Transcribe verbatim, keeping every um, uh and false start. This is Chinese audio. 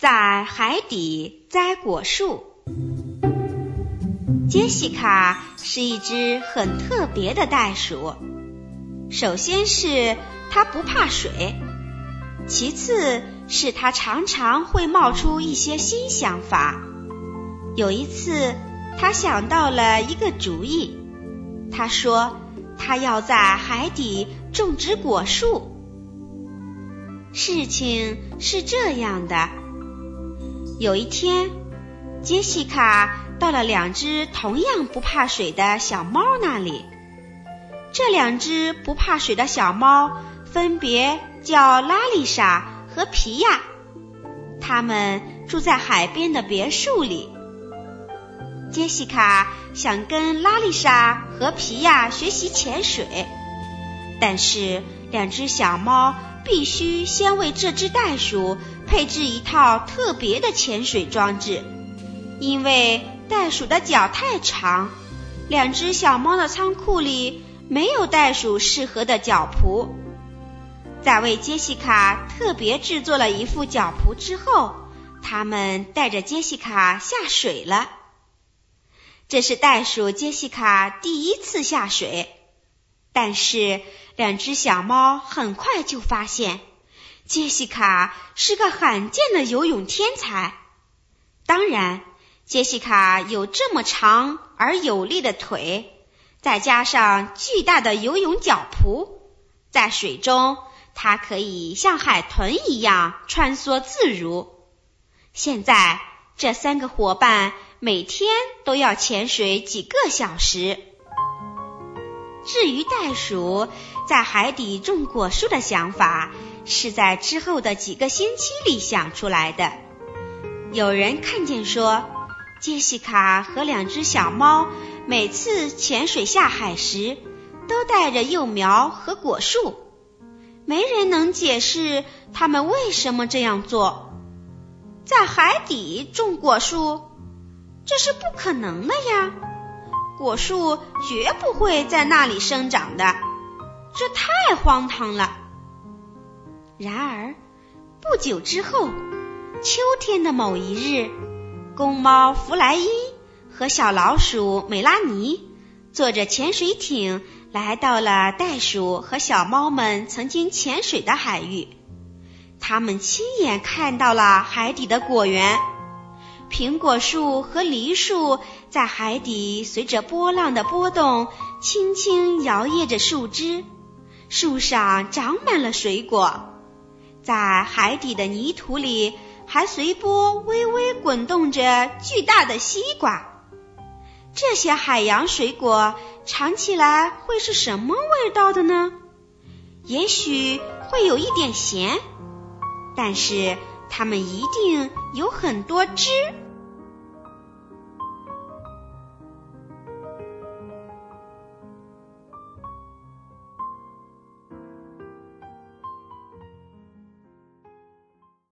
在海底栽果树。杰西卡是一只很特别的袋鼠。首先是它不怕水，其次是它常常会冒出一些新想法。有一次，它想到了一个主意，他说他要在海底种植果树。事情是这样的，有一天，杰西卡到了两只同样不怕水的小猫那里。这两只不怕水的小猫分别叫拉丽莎和皮亚，它们住在海边的别墅里。杰西卡想跟拉丽莎和皮亚学习潜水，但是两只小猫必须先为这只袋鼠配置一套特别的潜水装置，因为袋鼠的脚太长，两只小猫的仓库里没有袋鼠适合的脚蹼。在为杰西卡特别制作了一副脚蹼之后，他们带着杰西卡下水了。这是袋鼠杰西卡第一次下水，但是两只小猫很快就发现杰西卡是个罕见的游泳天才。当然，杰西卡有这么长而有力的腿，再加上巨大的游泳脚蹼，在水中它可以像海豚一样穿梭自如。现在这三个伙伴每天都要潜水几个小时。至于袋鼠在海底种果树的想法，是在之后的几个星期里想出来的。有人看见说，杰西卡和两只小猫每次潜水下海时都带着幼苗和果树，没人能解释他们为什么这样做。在海底种果树，这是不可能的呀，果树绝不会在那里生长的，这太荒唐了。然而，不久之后，秋天的某一日，公猫弗莱因和小老鼠美拉尼坐着潜水艇来到了袋鼠和小猫们曾经潜水的海域。他们亲眼看到了海底的果园，苹果树和梨树在海底随着波浪的波动轻轻摇曳着树枝，树上长满了水果。在海底的泥土里还随波微微滚动着巨大的西瓜。这些海洋水果尝起来会是什么味道的呢？也许会有一点咸，但是它们一定有很多汁。